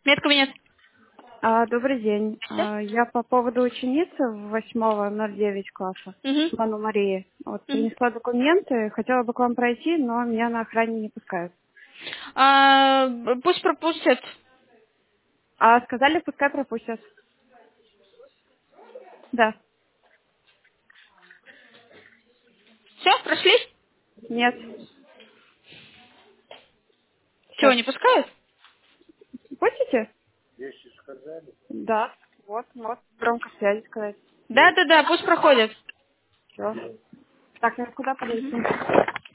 Медкабинет. Добрый день. Да? Я по поводу ученицы 8-09 класса, Угу. Ману Марии. Вот, Угу. принесла документы, хотела бы к вам пройти, но меня на охране не пускают. Пусть пропустят. А сказали, пускай пропустят. Да. Все, прошли? Нет. Чего, Сейчас. не пускают? Пустите? Да. Вот. Громко связи сказать. Да, пусть проходят. Все. Так, я куда подойти?